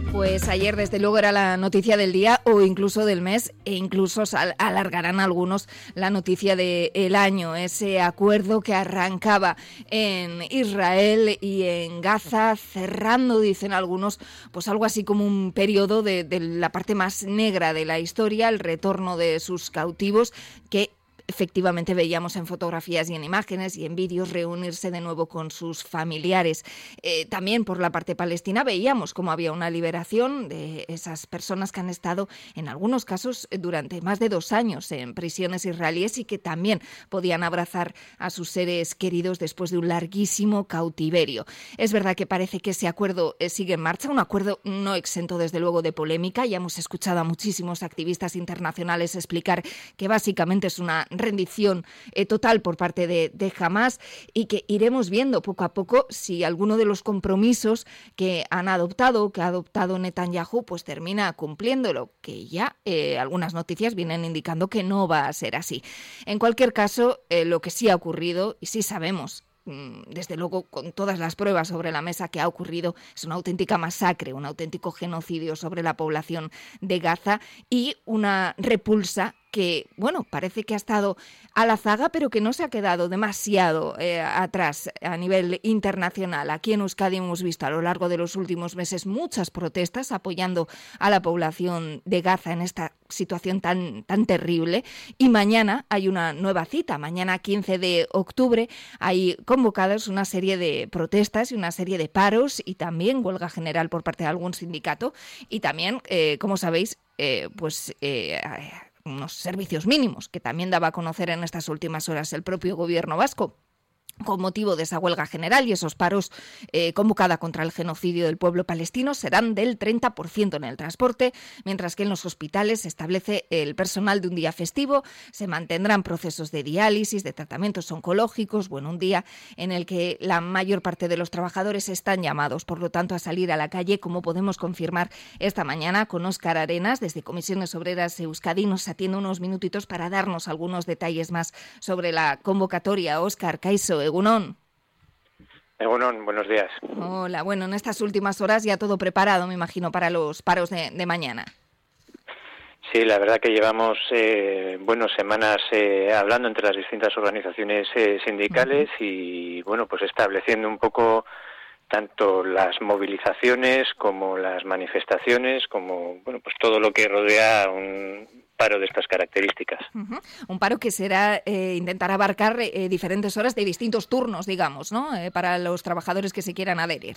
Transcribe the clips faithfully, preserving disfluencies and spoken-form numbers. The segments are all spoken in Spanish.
Pues ayer desde luego era la noticia del día o incluso del mes, e incluso alargarán algunos la noticia del año, ese acuerdo que arrancaba en Israel y en Gaza, cerrando, dicen algunos, pues algo así como un periodo de, de la parte más negra de la historia, el retorno de sus cautivos, que efectivamente veíamos en fotografías y en imágenes y en vídeos reunirse de nuevo con sus familiares. Eh, también por la parte palestina veíamos cómo había una liberación de esas personas que han estado en algunos casos durante más de dos años en prisiones israelíes y que también podían abrazar a sus seres queridos después de un larguísimo cautiverio. Es verdad que parece que ese acuerdo eh, sigue en marcha, un acuerdo no exento desde luego de polémica. Ya hemos escuchado a muchísimos activistas internacionales explicar que básicamente es una rendición eh, total por parte de, de Hamás y que iremos viendo poco a poco si alguno de los compromisos que han adoptado, que ha adoptado Netanyahu, pues termina cumpliéndolo, que ya eh, algunas noticias vienen indicando que no va a ser así. En cualquier caso, eh, lo que sí ha ocurrido, y sí sabemos, desde luego con todas las pruebas sobre la mesa que ha ocurrido, es una auténtica masacre, un auténtico genocidio sobre la población de Gaza y una repulsa que, bueno, parece que ha estado a la zaga, pero que no se ha quedado demasiado eh, atrás a nivel internacional. Aquí en Euskadi hemos visto a lo largo de los últimos meses muchas protestas apoyando a la población de Gaza en esta situación tan, tan terrible. Y mañana hay una nueva cita. Mañana, quince de octubre, hay convocadas una serie de protestas y una serie de paros y también huelga general por parte de algún sindicato. Y también, eh, como sabéis, eh, pues... Eh, unos servicios mínimos que también daba a conocer en estas últimas horas el propio gobierno vasco, con motivo de esa huelga general y esos paros eh, convocada contra el genocidio del pueblo palestino, serán del treinta por ciento en el transporte, mientras que en los hospitales se establece el personal de un día festivo, se mantendrán procesos de diálisis, de tratamientos oncológicos, bueno, un día en el que la mayor parte de los trabajadores están llamados, por lo tanto, a salir a la calle, como podemos confirmar esta mañana con Óscar Arenas, desde Comisiones Obreras Euskadi, nos atiende unos minutitos para darnos algunos detalles más sobre la convocatoria. Óscar, Kaixo, Egunon. Egunon, buenos días. Hola, bueno, en estas últimas horas ya todo preparado, me imagino, para los paros de, de mañana. Sí, la verdad que llevamos eh, bueno, semanas eh, hablando entre las distintas organizaciones eh, sindicales uh-huh. y, bueno, pues estableciendo un poco tanto las movilizaciones como las manifestaciones, como, bueno, pues todo lo que rodea un paro de estas características. Uh-huh. Un paro que será eh, intentar abarcar eh, diferentes horas de distintos turnos, digamos, ¿no? Eh, para los trabajadores que se quieran adherir.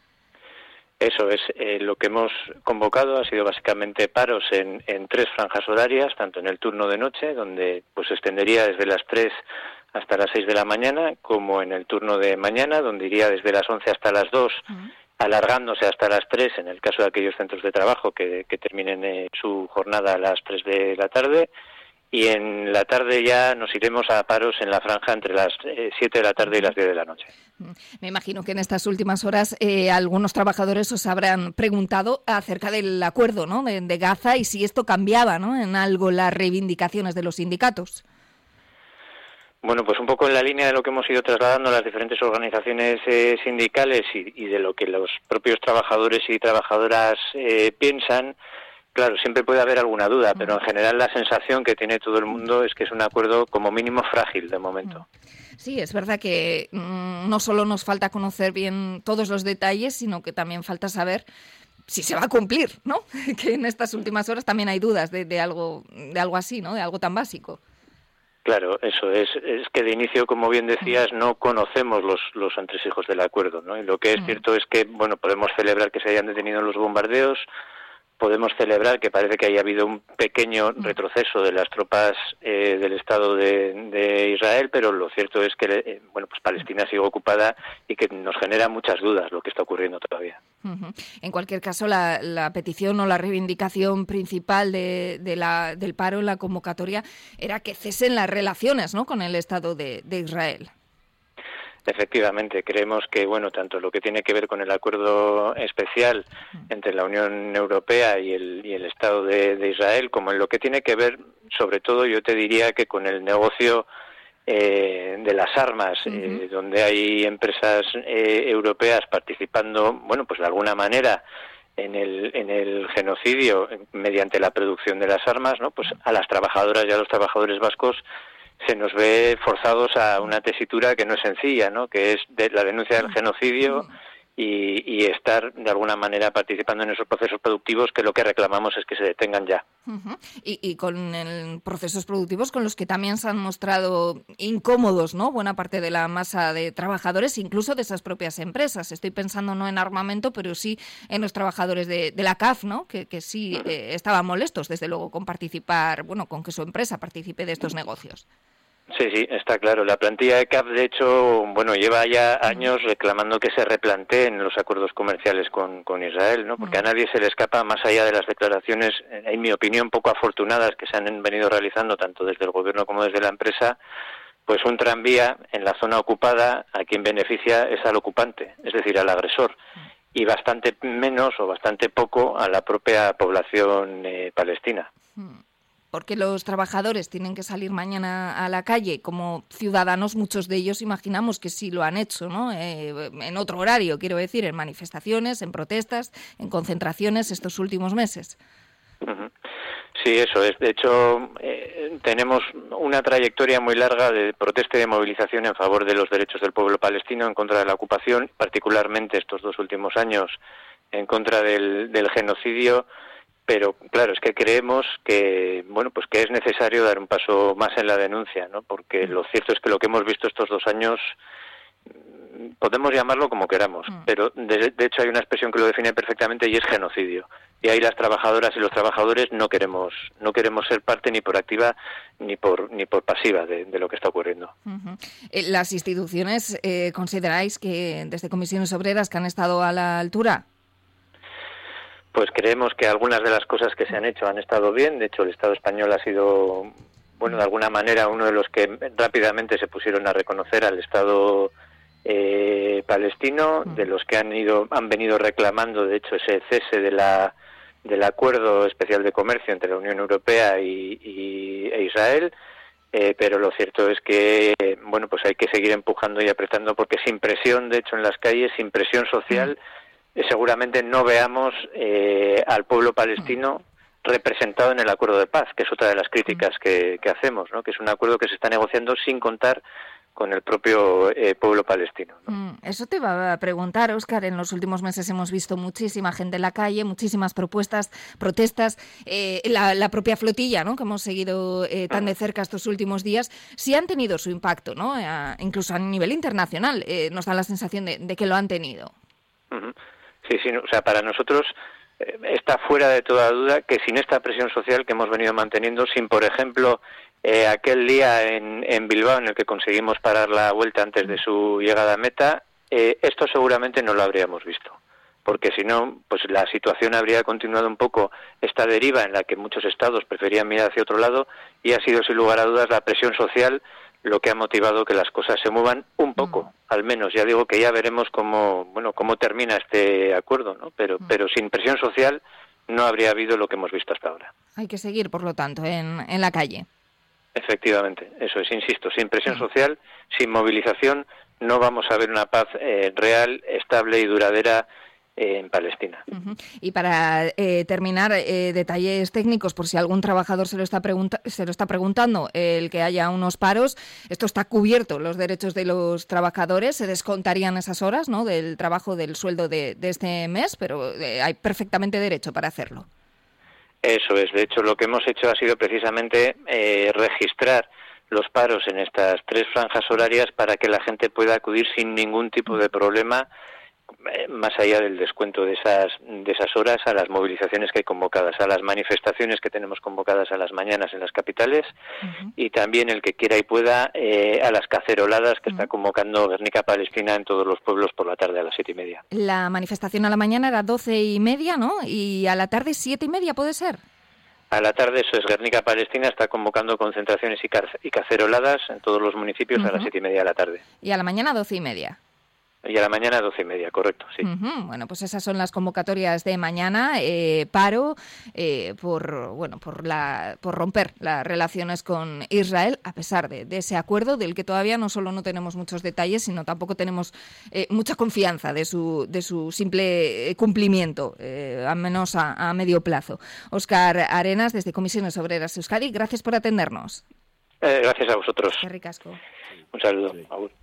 Eso es, eh, lo que hemos convocado ha sido básicamente paros en, en tres franjas horarias, tanto en el turno de noche, donde pues se extendería desde las tres hasta las seis de la mañana, como en el turno de mañana, donde iría desde las once hasta las dos, uh-huh. alargándose hasta las tres en el caso de aquellos centros de trabajo que, que terminen eh, su jornada a las tres de la tarde, y en la tarde ya nos iremos a paros en la franja entre las eh, siete de la tarde y las diez de la noche. Me imagino que en estas últimas horas eh, algunos trabajadores os habrán preguntado acerca del acuerdo, ¿no?, de, de Gaza y si esto cambiaba, ¿no?, en algo las reivindicaciones de los sindicatos. Bueno, pues un poco en la línea de lo que hemos ido trasladando a las diferentes organizaciones eh, sindicales y, y de lo que los propios trabajadores y trabajadoras eh, piensan. Claro, siempre puede haber alguna duda, pero en general la sensación que tiene todo el mundo es que es un acuerdo como mínimo frágil de momento. Sí, es verdad que mmm, no solo nos falta conocer bien todos los detalles, sino que también falta saber si se va a cumplir, ¿no? Que en estas últimas horas también hay dudas de, de algo, de algo así, ¿no?, de algo tan básico. Claro, eso es, es que de inicio, como bien decías, no conocemos los, los entresijos del acuerdo, ¿no? Y lo que es cierto es que, bueno, podemos celebrar que se hayan detenido los bombardeos, podemos celebrar que parece que haya habido un pequeño retroceso de las tropas eh, del Estado de, de Israel, pero lo cierto es que eh, bueno, pues Palestina sigue ocupada y que nos genera muchas dudas lo que está ocurriendo todavía. Uh-huh. En cualquier caso, la, la petición o la reivindicación principal de, de la, del paro en la convocatoria era que cesen las relaciones, ¿no?, con el Estado de, de Israel. Efectivamente, creemos que, bueno, tanto lo que tiene que ver con el acuerdo especial entre la Unión Europea y el, y el Estado de, de Israel, como en lo que tiene que ver, sobre todo, yo te diría que con el negocio eh, de las armas, uh-huh. eh, donde hay empresas eh, europeas participando, bueno, pues de alguna manera en el en el genocidio mediante la producción de las armas, ¿no? Pues a las trabajadoras y a los trabajadores vascos se nos ve forzados a una tesitura que no es sencilla, ¿no? Que es de la denuncia del genocidio y, y estar de alguna manera participando en esos procesos productivos, que lo que reclamamos es que se detengan ya. Uh-huh. Y, y con el, procesos productivos con los que también se han mostrado incómodos, ¿no? Buena parte de la masa de trabajadores, incluso de esas propias empresas. Estoy pensando no en armamento, pero sí en los trabajadores de, de la C A F, ¿no? Que, que sí eh, estaban molestos, desde luego, con participar, bueno, con que su empresa participe de estos negocios. Sí, sí, está claro. La plantilla de C A F, de hecho, bueno, lleva ya años reclamando que se replanteen los acuerdos comerciales con, con Israel, ¿no? Porque a nadie se le escapa, más allá de las declaraciones, en mi opinión, poco afortunadas que se han venido realizando tanto desde el gobierno como desde la empresa, pues un tranvía en la zona ocupada a quien beneficia es al ocupante, es decir, al agresor, y bastante menos o bastante poco a la propia población eh, palestina. Porque los trabajadores tienen que salir mañana a la calle, como ciudadanos, muchos de ellos imaginamos que sí lo han hecho, ¿no? Eh, en otro horario, quiero decir, en manifestaciones, en protestas, en concentraciones estos últimos meses. Sí, eso es. De hecho, eh, tenemos una trayectoria muy larga de protesta y de movilización en favor de los derechos del pueblo palestino, en contra de la ocupación, particularmente estos dos últimos años en contra del, del genocidio. Pero claro, es que creemos que bueno, pues que es necesario dar un paso más en la denuncia, ¿no? Porque lo cierto es que lo que hemos visto estos dos años podemos llamarlo como queramos, pero de, de hecho hay una expresión que lo define perfectamente y es genocidio. Y ahí las trabajadoras y los trabajadores no queremos no queremos ser parte ni por activa ni por ni por pasiva de, de lo que está ocurriendo. Uh-huh. Eh, ¿Las instituciones eh, consideráis que desde Comisiones Obreras que han estado a la altura? Pues creemos que algunas de las cosas que se han hecho han estado bien. De hecho, el Estado español ha sido, bueno, de alguna manera uno de los que rápidamente se pusieron a reconocer al Estado eh, palestino, de los que han ido, han venido reclamando, de hecho, ese cese de la del acuerdo especial de comercio entre la Unión Europea y, y e Israel. Eh, pero lo cierto es que, bueno, pues hay que seguir empujando y apretando, porque sin presión, de hecho, en las calles, sin presión social, seguramente no veamos eh, al pueblo palestino representado en el acuerdo de paz, que es otra de las críticas que, que hacemos, ¿no? Que es un acuerdo que se está negociando sin contar con el propio eh, pueblo palestino, ¿no? Mm, eso te iba a preguntar, Óscar. En los últimos meses hemos visto muchísima gente en la calle, muchísimas propuestas, protestas, eh, la, la propia flotilla, ¿no? Que hemos seguido eh, tan de cerca estos últimos días, sí han tenido su impacto, ¿no? Eh, incluso a nivel internacional eh, nos da la sensación de, de que lo han tenido. Uh-huh. Sí, sí, o sea, para nosotros eh, está fuera de toda duda que sin esta presión social que hemos venido manteniendo, sin, por ejemplo, eh, aquel día en, en Bilbao en el que conseguimos parar la vuelta antes de su llegada a meta, eh, esto seguramente no lo habríamos visto. Porque si no, pues la situación habría continuado un poco esta deriva en la que muchos estados preferían mirar hacia otro lado, y ha sido sin lugar a dudas la presión social lo que ha motivado que las cosas se muevan un poco, mm. al menos. Ya digo que ya veremos cómo, bueno, cómo termina este acuerdo, ¿no? Pero, mm. pero sin presión social no habría habido lo que hemos visto hasta ahora. Hay que seguir, por lo tanto, en, en la calle. Efectivamente, eso es, insisto, sin presión mm. social, sin movilización, no vamos a ver una paz eh, real, estable y duradera en Palestina. Uh-huh. Y para eh, terminar, eh, detalles técnicos, por si algún trabajador se lo está pregunta- se lo está preguntando, eh, el que haya unos paros, esto está cubierto, los derechos de los trabajadores, se descontarían esas horas, ¿no?, del trabajo, del sueldo de, de este mes, pero eh, hay perfectamente derecho para hacerlo. Eso es, de hecho lo que hemos hecho ha sido precisamente eh, registrar los paros en estas tres franjas horarias para que la gente pueda acudir sin ningún tipo de problema, más allá del descuento de esas de esas horas, a las movilizaciones que hay convocadas, a las manifestaciones que tenemos convocadas a las mañanas en las capitales, uh-huh. y también el que quiera y pueda eh, a las caceroladas que uh-huh. está convocando Guernica Palestina en todos los pueblos por la tarde a las siete y media. La manifestación a la mañana era doce y media, ¿no? Y a la tarde siete y media, ¿puede ser? A la tarde, eso es, Guernica Palestina está convocando concentraciones y, car- y caceroladas en todos los municipios uh-huh. a las siete y media de la tarde. Y a la mañana doce y media. Y a la mañana doce y media, correcto, sí. Uh-huh. Bueno, pues esas son las convocatorias de mañana. Eh, paro eh, por bueno por la por romper las relaciones con Israel, a pesar de, de ese acuerdo del que todavía no solo no tenemos muchos detalles, sino tampoco tenemos eh, mucha confianza de su de su simple cumplimiento, eh, al menos a, a medio plazo. Óscar Arenas, desde Comisiones Obreras Euskadi, gracias por atendernos. Eh, gracias a vosotros. Qué ricasco. Un saludo. Sí.